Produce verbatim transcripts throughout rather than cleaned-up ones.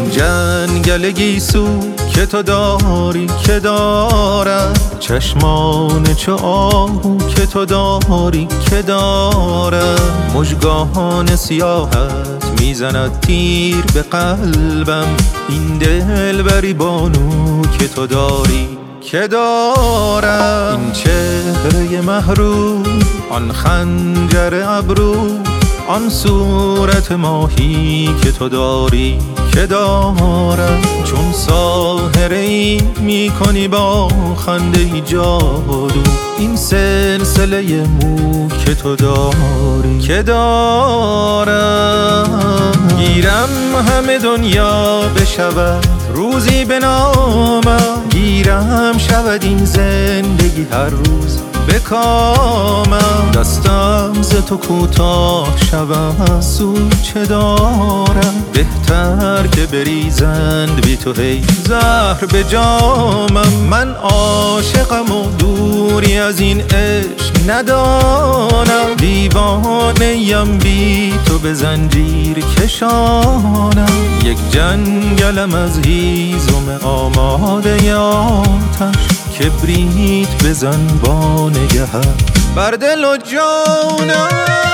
جنگل گیسو که تو داری که دارد، چشمان چو آهو که تو داری که دارد. مژگان سیاهت میزند تیر به قلبم، این دلبری بانو که تو داری که دارد. این چهره محروم، آن خنجر ابرو، آن صورت ماهی که تو داری که دارد. چون ساحره ای میکنی با خنده جادو، این سلسله مو که تو داری که دارد. گیرم همه دنیا بشود روزی به نامم، گیرم شود این زندگی هر روز به کامم. دستم ز تو کوتاه شود سود چه دارم، بهتر که بریزند بی تو هی زهر به جامم. من عاشقم و دوری از این عشق ندانم، دیوانه‌ام بی تو به زنجیر کشانم. یک جنگلم از هیزم آماده آتش، کبریت بزن با نگهت بر دل و جانم.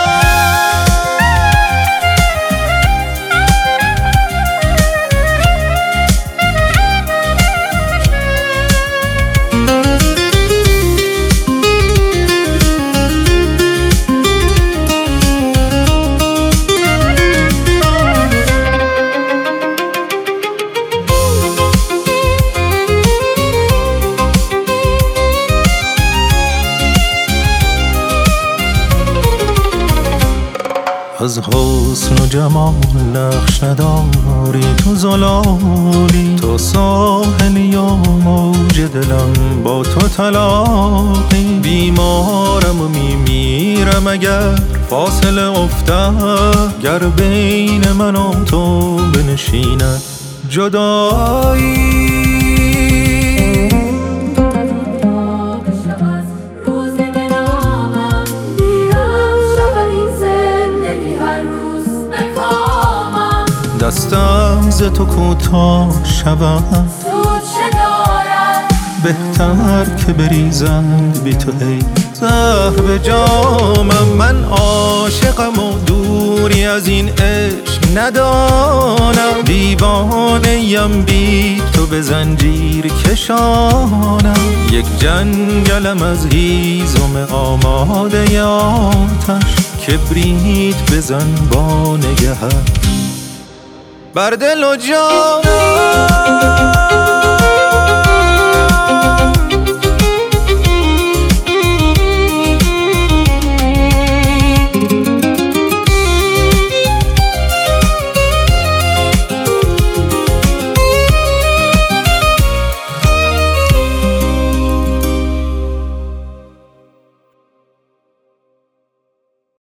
از حسن و جمال نقش نداری تو زلالی، تو ساحل یا موج دلم با تو تلاقی. بیمارم و میمیرم اگر فاصله افتد، گر بین من و تو بنشیند جدایی. دستم ز تو کوتاه شود سود چه دارد، بهتر که بریزند بی تو هی زهر به جامم. من عاشقم و دوری از این عشق ندانم، دیوانه‌ام بی تو به زنجیر کشانم. یک جنگلم از هیزم آماده آتش، کبریت بزن با نگهت بر دل و جان.